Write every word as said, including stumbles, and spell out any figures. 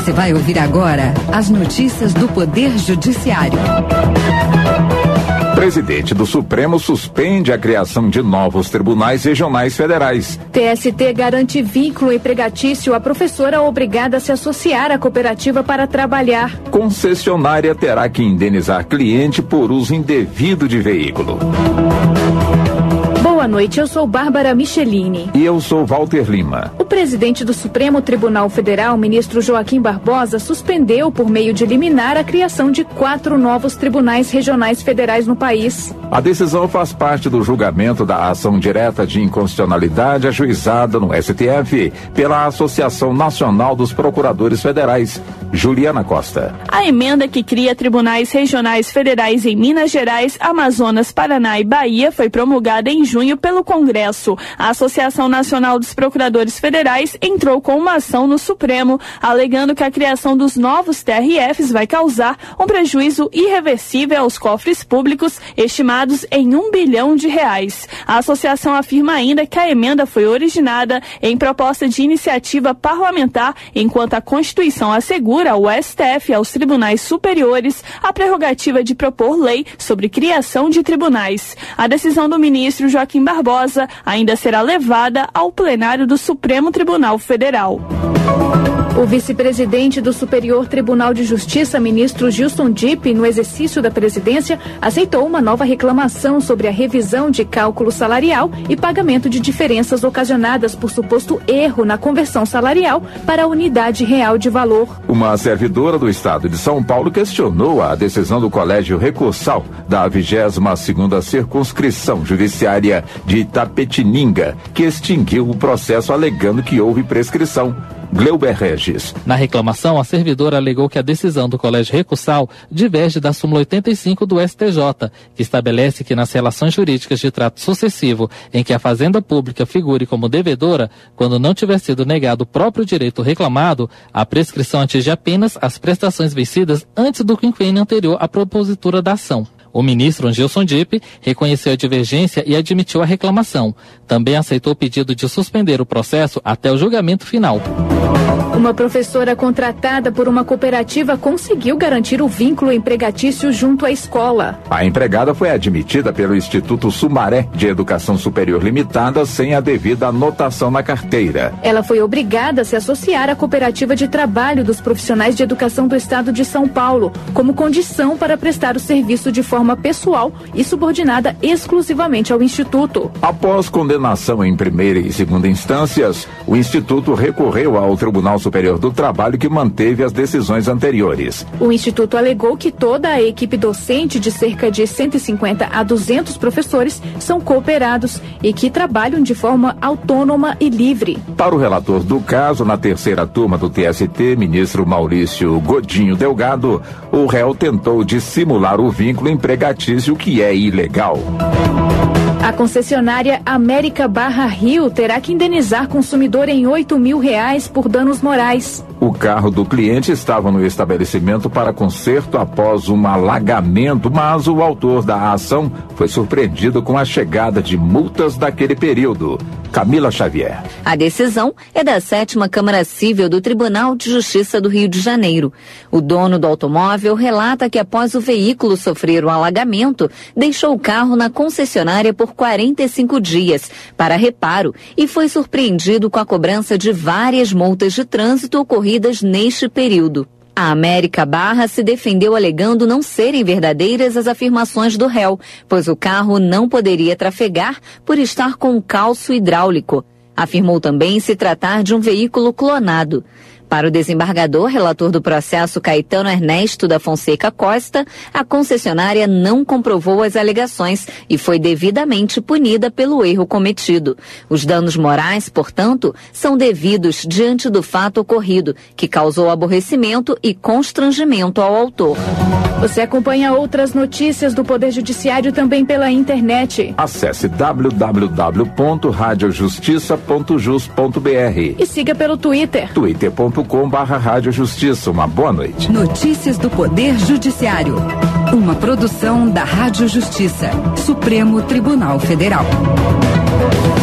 Você vai ouvir agora as notícias do Poder Judiciário. Presidente do Supremo suspende a criação de novos tribunais regionais federais. T S T garante vínculo empregatício à professora obrigada a se associar à cooperativa para trabalhar. Concessionária terá que indenizar cliente por uso indevido de veículo. Boa noite, eu sou Bárbara Michelini. E eu sou Walter Lima. O presidente do Supremo Tribunal Federal, ministro Joaquim Barbosa, suspendeu por meio de liminar a criação de quatro novos tribunais regionais federais no país. A decisão faz parte do julgamento da ação direta de inconstitucionalidade ajuizada no S T F pela Associação Nacional dos Procuradores Federais. Juliana Costa. A emenda que cria tribunais regionais federais em Minas Gerais, Amazonas, Paraná e Bahia foi promulgada em junho pelo Congresso. A Associação Nacional dos Procuradores Federais entrou com uma ação no Supremo, alegando que a criação dos novos T R Fs vai causar um prejuízo irreversível aos cofres públicos, estimados em um bilhão de reais. A associação afirma ainda que a emenda foi originada em proposta de iniciativa parlamentar, enquanto a Constituição assegura ao S T F e aos tribunais superiores a prerrogativa de propor lei sobre criação de tribunais. A decisão do ministro Joaquim Barbosa ainda será levada ao plenário do Supremo Tribunal Federal. O vice-presidente do Superior Tribunal de Justiça, ministro Gilson Dipp, no exercício da presidência, aceitou uma nova reclamação sobre a revisão de cálculo salarial e pagamento de diferenças ocasionadas por suposto erro na conversão salarial para a unidade real de valor. Uma servidora do Estado de São Paulo questionou a decisão do Colégio Recursal da vigésima segunda Circunscrição Judiciária de Itapetininga, que extinguiu o processo alegando que houve prescrição. Gleuber Regis. Na reclamação, a servidora alegou que a decisão do Colégio Recursal diverge da súmula oitenta e cinco do S T J, que estabelece que nas relações jurídicas de trato sucessivo em que a Fazenda Pública figure como devedora, quando não tiver sido negado o próprio direito reclamado, a prescrição atinge apenas as prestações vencidas antes do quinquênio anterior à propositura da ação. O ministro Gilson Dipp reconheceu a divergência e admitiu a reclamação. Também aceitou o pedido de suspender o processo até o julgamento final. Uma professora contratada por uma cooperativa conseguiu garantir o vínculo empregatício junto à escola. A empregada foi admitida pelo Instituto Sumaré de Educação Superior Limitada sem a devida anotação na carteira. Ela foi obrigada a se associar à cooperativa de trabalho dos profissionais de educação do Estado de São Paulo, como condição para prestar o serviço de forma pessoal e subordinada exclusivamente ao Instituto. Após condenação em primeira e segunda instâncias, o Instituto recorreu ao Tribunal Superior do Trabalho, que manteve as decisões anteriores. O Instituto alegou que toda a equipe docente de cerca de cento e cinquenta a duzentos professores são cooperados e que trabalham de forma autônoma e livre. Para o relator do caso, na terceira turma do T S T, ministro Maurício Godinho Delgado, o réu tentou dissimular o vínculo empregatício, que é ilegal. A concessionária América Barra Rio terá que indenizar consumidor em oito mil reais por danos morais. O carro do cliente estava no estabelecimento para conserto após um alagamento, mas o autor da ação foi surpreendido com a chegada de multas daquele período. Camila Xavier. A decisão é da sétima Câmara Cível do Tribunal de Justiça do Rio de Janeiro. O dono do automóvel relata que após o veículo sofrer um alagamento, deixou o carro na concessionária por quarenta e cinco dias para reparo e foi surpreendido com a cobrança de várias multas de trânsito ocorridas neste período. A América Barra se defendeu alegando não serem verdadeiras as afirmações do réu, pois o carro não poderia trafegar por estar com calço hidráulico. Afirmou também se tratar de um veículo clonado. Para o desembargador, relator do processo Caetano Ernesto da Fonseca Costa, a concessionária não comprovou as alegações e foi devidamente punida pelo erro cometido. Os danos morais, portanto, são devidos diante do fato ocorrido, que causou aborrecimento e constrangimento ao autor. Você acompanha outras notícias do Poder Judiciário também pela internet. Acesse w w w ponto rádio justiça ponto jus ponto b r e siga pelo Twitter. twitter ponto com barra Rádio Justiça. Uma boa noite. Notícias do Poder Judiciário. Uma produção da Rádio Justiça. Supremo Tribunal Federal.